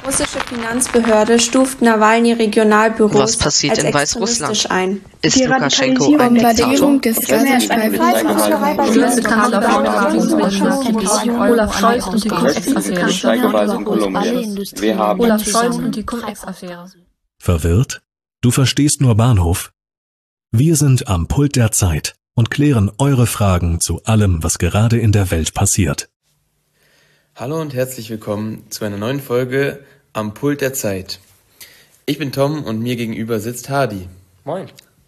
Russische Finanzbehörde stuft Nawalny-Regionalbüros Was passiert als in extremistisch Weißrussland? ein. Ist Die Lukaschenko ein Bombardierung Diktator? des Olaf Scholz und die Cum-Ex-Affäre. Verwirrt? Du verstehst nur Bahnhof? Wir sind am Pult der Zeit und klären eure Fragen zu allem, was gerade in der Welt passiert. Hallo und herzlich willkommen zu einer neuen Folge am Pult der Zeit. Ich bin Tom und mir gegenüber sitzt Hadi. Moin.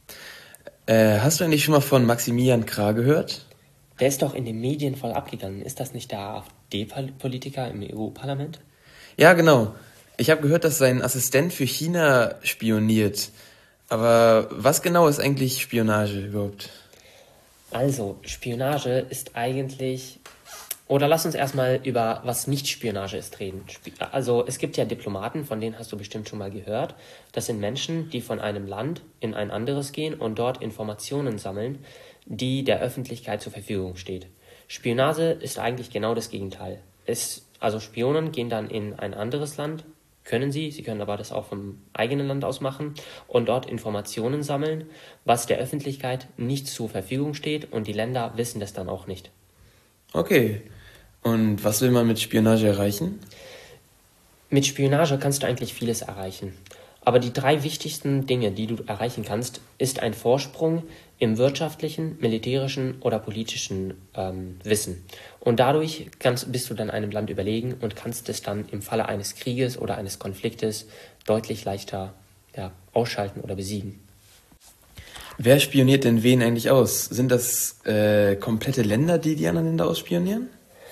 Hast du eigentlich schon mal von Maximilian Krah gehört? Der ist doch in den Medien voll abgegangen. Ist das nicht der AfD-Politiker im EU-Parlament? Ja, genau. Ich habe gehört, dass sein Assistent für China spioniert. Aber was genau ist eigentlich Spionage überhaupt? Also, Spionage ist eigentlich... Oder lass uns erstmal über was Nicht-Spionage ist reden. Also es gibt ja Diplomaten, von denen hast du bestimmt schon mal gehört. Das sind Menschen, die von einem Land in ein anderes gehen und dort Informationen sammeln, die der Öffentlichkeit zur Verfügung steht. Spionage ist eigentlich genau das Gegenteil. Also Spionen gehen dann in ein anderes Land, sie können aber das auch vom eigenen Land aus machen und dort Informationen sammeln, was der Öffentlichkeit nicht zur Verfügung steht und die Länder wissen das dann auch nicht. Okay. Und was will man mit Spionage erreichen? Mit Spionage kannst du eigentlich vieles erreichen. Aber die 3 wichtigsten Dinge, die du erreichen kannst, ist ein Vorsprung im wirtschaftlichen, militärischen oder politischen Wissen. Und dadurch bist du dann einem Land überlegen und kannst es dann im Falle eines Krieges oder eines Konfliktes deutlich leichter ausschalten oder besiegen. Wer spioniert denn wen eigentlich aus? Sind das komplette Länder, die anderen Länder ausspionieren?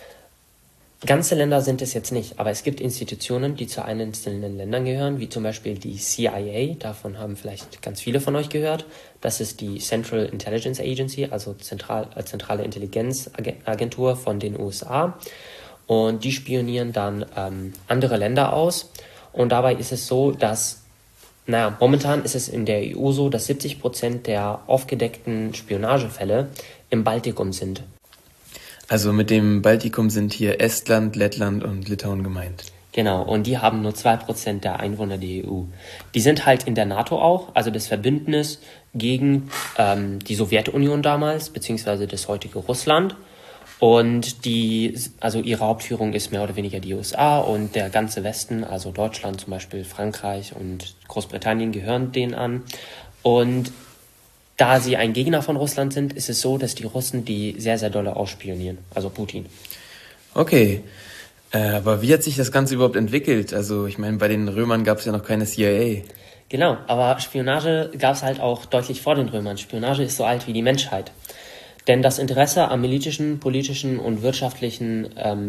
Ganze Länder sind es jetzt nicht, aber es gibt Institutionen, die zu einzelnen Ländern gehören, wie zum Beispiel die CIA, davon haben vielleicht ganz viele von euch gehört. Das ist die Central Intelligence Agency, also zentrale Intelligenzagentur von den USA. Und die spionieren dann andere Länder aus. Und dabei ist es so, dass, momentan ist es in der EU so, dass 70% der aufgedeckten Spionagefälle im Baltikum sind. Also mit dem Baltikum sind hier Estland, Lettland und Litauen gemeint. Genau, und die haben nur 2% der Einwohner der EU. Die sind halt in der NATO auch, also das Verbündnis gegen die Sowjetunion damals, beziehungsweise das heutige Russland. Und ihre Hauptführung ist mehr oder weniger die USA und der ganze Westen, also Deutschland zum Beispiel, Frankreich und Großbritannien gehören denen an. Und da sie ein Gegner von Russland sind, ist es so, dass die Russen die sehr, sehr dolle ausspionieren, also Putin. Okay, aber wie hat sich das Ganze überhaupt entwickelt? Also ich meine, bei den Römern gab es ja noch keine CIA. Genau, aber Spionage gab es halt auch deutlich vor den Römern. Spionage ist so alt wie die Menschheit. Denn das Interesse am militärischen, politischen und wirtschaftlichen,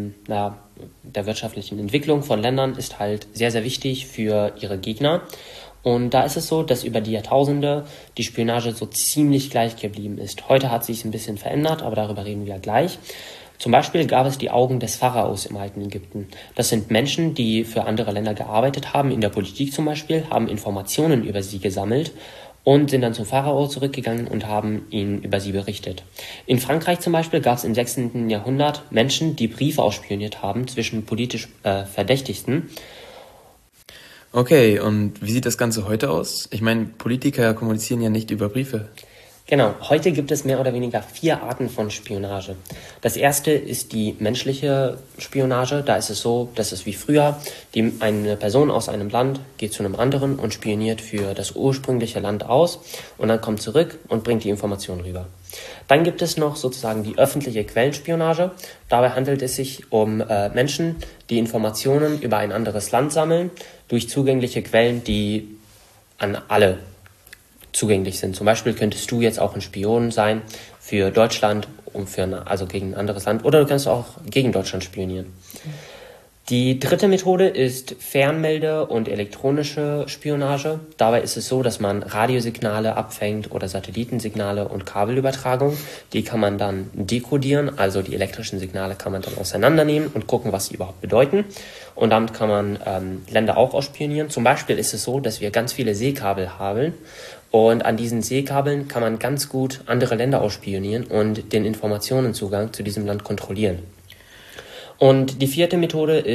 der wirtschaftlichen Entwicklung von Ländern ist halt sehr, sehr wichtig für ihre Gegner. Und da ist es so, dass über die Jahrtausende die Spionage so ziemlich gleich geblieben ist. Heute hat sich ein bisschen verändert, aber darüber reden wir gleich. Zum Beispiel gab es die Augen des Pharaos im alten Ägypten. Das sind Menschen, die für andere Länder gearbeitet haben, in der Politik zum Beispiel, haben Informationen über sie gesammelt und sind dann zum Pharao zurückgegangen und haben ihnen über sie berichtet. In Frankreich zum Beispiel gab es im 6. Jahrhundert Menschen, die Briefe ausspioniert haben zwischen politisch Verdächtigten. Okay, und wie sieht das Ganze heute aus? Ich meine, Politiker kommunizieren ja nicht über Briefe. Genau, heute gibt es mehr oder weniger 4 Arten von Spionage. Das erste ist die menschliche Spionage. Da ist es so, dass es wie früher, eine Person aus einem Land geht zu einem anderen und spioniert für das ursprüngliche Land aus und dann kommt zurück und bringt die Information rüber. Dann gibt es noch sozusagen die öffentliche Quellenspionage. Dabei handelt es sich um Menschen, die Informationen über ein anderes Land sammeln, durch zugängliche Quellen, die an alle zugänglich sind. Zum Beispiel könntest du jetzt auch ein Spion sein für Deutschland also gegen ein anderes Land, oder du kannst auch gegen Deutschland spionieren. Die dritte Methode ist Fernmelde- und elektronische Spionage. Dabei ist es so, dass man Radiosignale abfängt oder Satellitensignale und Kabelübertragung. Die kann man dann dekodieren, also die elektrischen Signale kann man dann auseinandernehmen und gucken, was sie überhaupt bedeuten. Und damit kann man Länder auch ausspionieren. Zum Beispiel ist es so, dass wir ganz viele Seekabel haben. Und an diesen Seekabeln kann man ganz gut andere Länder ausspionieren und den Informationenzugang zu diesem Land kontrollieren. Und die vierte Methode ist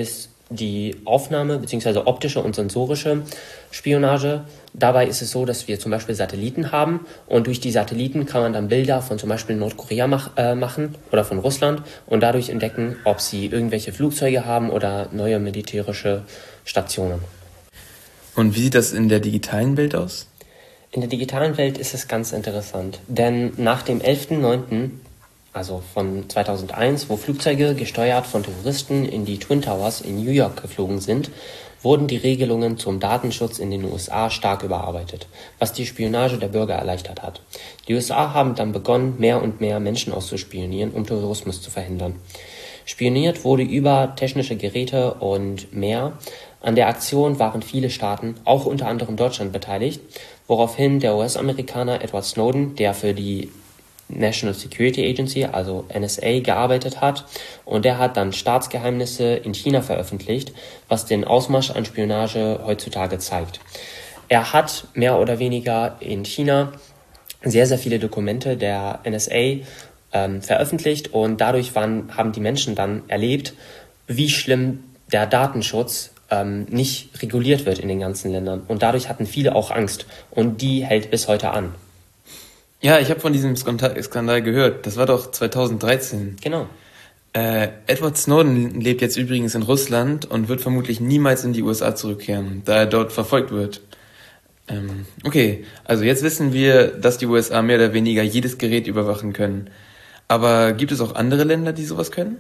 die Aufnahme bzw. optische und sensorische Spionage. Dabei ist es so, dass wir zum Beispiel Satelliten haben und durch die Satelliten kann man dann Bilder von zum Beispiel Nordkorea machen oder von Russland und dadurch entdecken, ob sie irgendwelche Flugzeuge haben oder neue militärische Stationen. Und wie sieht das in der digitalen Welt aus? In der digitalen Welt ist es ganz interessant, denn nach dem 11.09., also von 2001, wo Flugzeuge gesteuert von Terroristen in die Twin Towers in New York geflogen sind, wurden die Regelungen zum Datenschutz in den USA stark überarbeitet, was die Spionage der Bürger erleichtert hat. Die USA haben dann begonnen, mehr und mehr Menschen auszuspionieren, um Terrorismus zu verhindern. Spioniert wurde über technische Geräte und mehr. An der Aktion waren viele Staaten, auch unter anderem Deutschland, beteiligt, woraufhin der US-Amerikaner Edward Snowden, der für die National Security Agency, also NSA, gearbeitet hat, und der hat dann Staatsgeheimnisse in China veröffentlicht, was den Ausmarsch an Spionage heutzutage zeigt. Er hat mehr oder weniger in China sehr, sehr viele Dokumente der NSA veröffentlicht und dadurch haben die Menschen dann erlebt, wie schlimm der Datenschutz nicht reguliert wird in den ganzen Ländern. Und dadurch hatten viele auch Angst und die hält bis heute an. Ja, ich habe von diesem Skandal gehört. Das war doch 2013. Genau. Edward Snowden lebt jetzt übrigens in Russland und wird vermutlich niemals in die USA zurückkehren, da er dort verfolgt wird. Okay, also jetzt wissen wir, dass die USA mehr oder weniger jedes Gerät überwachen können. Aber gibt es auch andere Länder, die sowas können?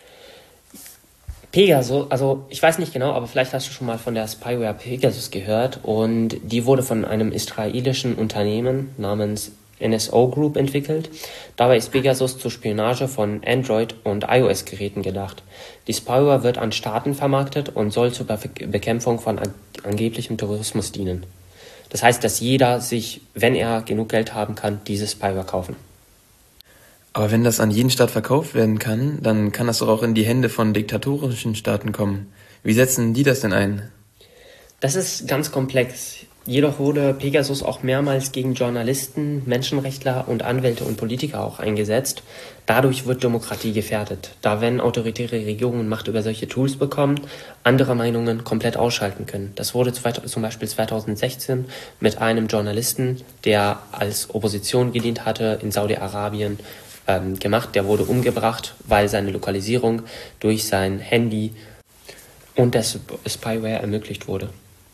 Pegasus, also ich weiß nicht genau, aber vielleicht hast du schon mal von der Spyware Pegasus gehört und die wurde von einem israelischen Unternehmen namens NSO Group entwickelt. Dabei ist Pegasus zur Spionage von Android- und iOS-Geräten gedacht. Die Spyware wird an Staaten vermarktet und soll zur Bekämpfung von angeblichem Terrorismus dienen. Das heißt, dass jeder sich, wenn er genug Geld haben kann, diese Spyware kaufen. Aber wenn das an jeden Staat verkauft werden kann, dann kann das doch auch in die Hände von diktatorischen Staaten kommen. Wie setzen die das denn ein? Das ist ganz komplex. Jedoch wurde Pegasus auch mehrmals gegen Journalisten, Menschenrechtler und Anwälte und Politiker auch eingesetzt. Dadurch wird Demokratie gefährdet, da wenn autoritäre Regierungen Macht über solche Tools bekommen, andere Meinungen komplett ausschalten können. Das wurde zum Beispiel 2016 mit einem Journalisten, der als Opposition gedient hatte in Saudi-Arabien, gemacht. Der wurde umgebracht, weil seine Lokalisierung durch sein Handy und das Spyware ermöglicht wurde.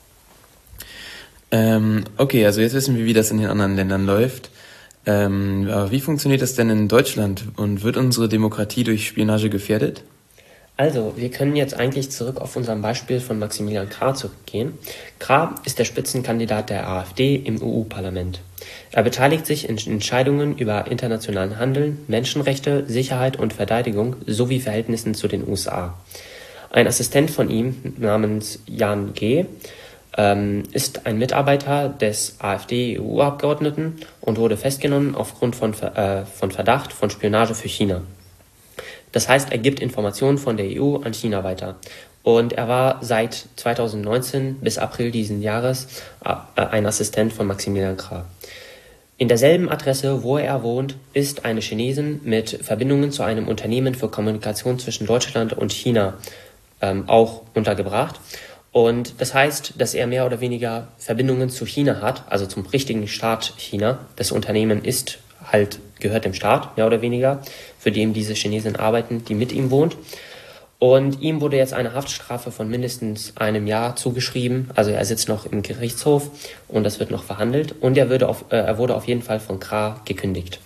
Okay, also jetzt wissen wir, wie das in den anderen Ländern läuft. Aber wie funktioniert das denn in Deutschland und wird unsere Demokratie durch Spionage gefährdet? Also, wir können jetzt eigentlich zurück auf unserem Beispiel von Maximilian Krah zurückgehen. Krah ist der Spitzenkandidat der AfD im EU-Parlament. Er beteiligt sich in Entscheidungen über internationalen Handel, Menschenrechte, Sicherheit und Verteidigung sowie Verhältnissen zu den USA. Ein Assistent von ihm namens Jan G. ist ein Mitarbeiter des AfD-EU-Abgeordneten und wurde festgenommen aufgrund von Verdacht von Spionage für China. Das heißt, er gibt Informationen von der EU an China weiter. Und er war seit 2019 bis April diesen Jahres ein Assistent von Maximilian Krah. In derselben Adresse, wo er wohnt, ist eine Chinesin mit Verbindungen zu einem Unternehmen für Kommunikation zwischen Deutschland und China auch untergebracht. Und das heißt, dass er mehr oder weniger Verbindungen zu China hat, also zum richtigen Staat China. Das Unternehmen gehört dem Staat, mehr oder weniger, für den diese Chinesen arbeiten, die mit ihm wohnt. Und ihm wurde jetzt eine Haftstrafe von mindestens einem Jahr zugeschrieben. Also er sitzt noch im Gerichtshof und das wird noch verhandelt. Und er wurde auf jeden Fall von Krah gekündigt.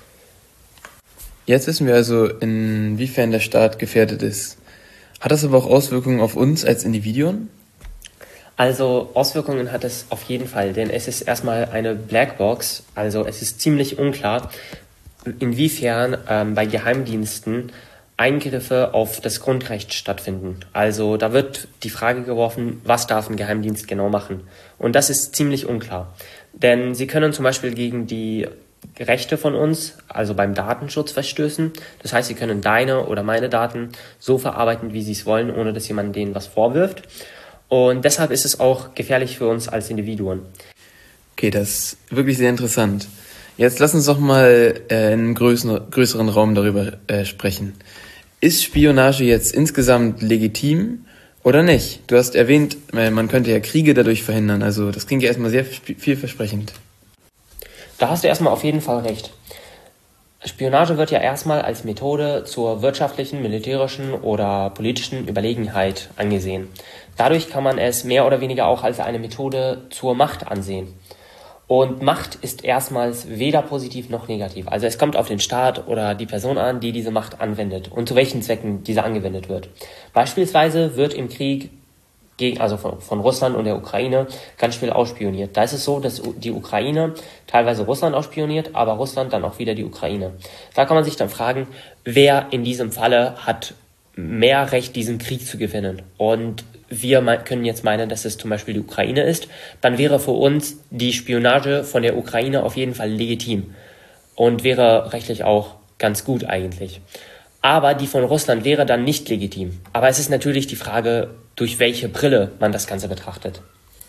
Jetzt wissen wir also, inwiefern der Staat gefährdet ist. Hat das aber auch Auswirkungen auf uns als Individuen? Also Auswirkungen hat es auf jeden Fall, denn es ist erstmal eine Blackbox. Also es ist ziemlich unklar, inwiefern bei Geheimdiensten Eingriffe auf das Grundrecht stattfinden. Also da wird die Frage geworfen, was darf ein Geheimdienst genau machen? Und das ist ziemlich unklar. Denn sie können zum Beispiel gegen die Rechte von uns, also beim Datenschutz, verstößen. Das heißt, sie können deine oder meine Daten so verarbeiten, wie sie es wollen, ohne dass jemand denen was vorwirft. Und deshalb ist es auch gefährlich für uns als Individuen. Okay, das ist wirklich sehr interessant. Jetzt lass uns doch mal in einem größeren Raum darüber sprechen. Ist Spionage jetzt insgesamt legitim Oder nicht? Du hast erwähnt, man könnte ja Kriege dadurch verhindern. Also das klingt ja erstmal sehr vielversprechend. Da hast du erstmal auf jeden Fall recht. Spionage wird ja erstmal als Methode zur wirtschaftlichen, militärischen oder politischen Überlegenheit angesehen. Dadurch kann man es mehr oder weniger auch als eine Methode zur Macht ansehen. Und Macht ist erstmals weder positiv noch negativ. Also es kommt auf den Staat oder die Person an, die diese Macht anwendet und zu welchen Zwecken diese angewendet wird. Beispielsweise wird im Krieg von Russland und der Ukraine ganz viel ausspioniert. Da ist es so, dass die Ukraine teilweise Russland ausspioniert, aber Russland dann auch wieder die Ukraine. Da kann man sich dann fragen, wer in diesem Falle hat mehr Recht, diesen Krieg zu gewinnen. Und wir können jetzt meinen, dass es zum Beispiel die Ukraine ist. Dann wäre für uns die Spionage von der Ukraine auf jeden Fall legitim und wäre rechtlich auch ganz gut eigentlich. Aber die von Russland wäre dann nicht legitim. Aber es ist natürlich die Frage, durch welche Brille man das Ganze betrachtet.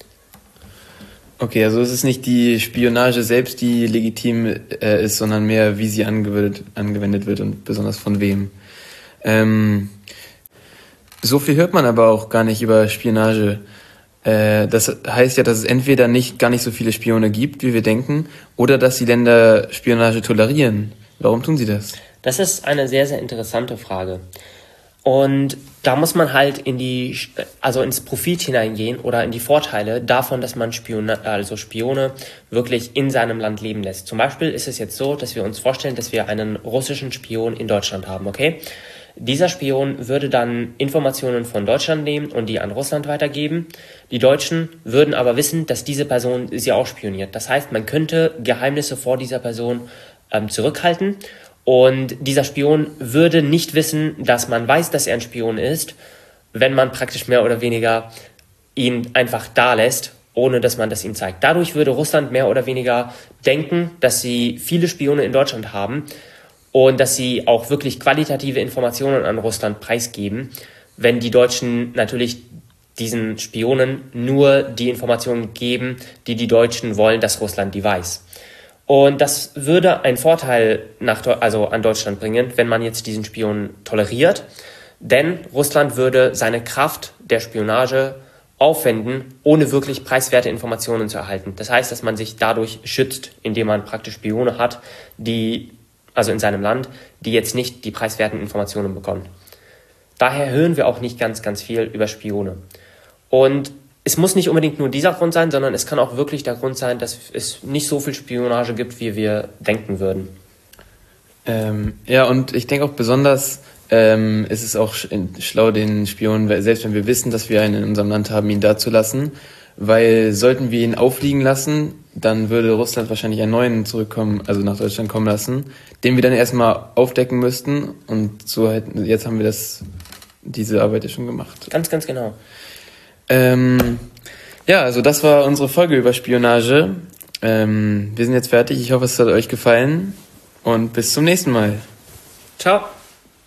Okay, also es ist nicht die Spionage selbst, die legitim ist, sondern mehr, wie sie angewendet wird und besonders von wem. So viel hört man aber auch gar nicht über Spionage. Das heißt ja, dass es entweder gar nicht so viele Spione gibt, wie wir denken, oder dass die Länder Spionage tolerieren. Warum tun sie das? Das ist eine sehr, sehr interessante Frage. Und da muss man halt ins Profit hineingehen oder in die Vorteile davon, dass man Spione wirklich in seinem Land leben lässt. Zum Beispiel ist es jetzt so, dass wir uns vorstellen, dass wir einen russischen Spion in Deutschland haben, okay? Dieser Spion würde dann Informationen von Deutschland nehmen und die an Russland weitergeben. Die Deutschen würden aber wissen, dass diese Person sie auch spioniert. Das heißt, man könnte Geheimnisse vor dieser Person zurückhalten. Und dieser Spion würde nicht wissen, dass man weiß, dass er ein Spion ist, wenn man praktisch mehr oder weniger ihn einfach da lässt, ohne dass man das ihm zeigt. Dadurch würde Russland mehr oder weniger denken, dass sie viele Spione in Deutschland haben und dass sie auch wirklich qualitative Informationen an Russland preisgeben, wenn die Deutschen natürlich diesen Spionen nur die Informationen geben, die die Deutschen wollen, dass Russland die weiß. Und das würde einen Vorteil an Deutschland bringen, wenn man jetzt diesen Spion toleriert. Denn Russland würde seine Kraft der Spionage aufwenden, ohne wirklich preiswerte Informationen zu erhalten. Das heißt, dass man sich dadurch schützt, indem man praktisch Spione hat, in seinem Land, die jetzt nicht die preiswerten Informationen bekommen. Daher hören wir auch nicht ganz, ganz viel über Spione. Und es muss nicht unbedingt nur dieser Grund sein, sondern es kann auch wirklich der Grund sein, dass es nicht so viel Spionage gibt, wie wir denken würden. Ja, und ich denke auch besonders ist es auch schlau, den Spion, selbst wenn wir wissen, dass wir einen in unserem Land haben, ihn da zu lassen. Weil sollten wir ihn auffliegen lassen, dann würde Russland wahrscheinlich einen neuen nach Deutschland kommen lassen, den wir dann erstmal aufdecken müssten. Und so jetzt haben wir diese Arbeit ja schon gemacht. Ganz, ganz genau. Also das war unsere Folge über Spionage. Wir sind jetzt fertig. Ich hoffe, es hat euch gefallen und bis zum nächsten Mal. Ciao.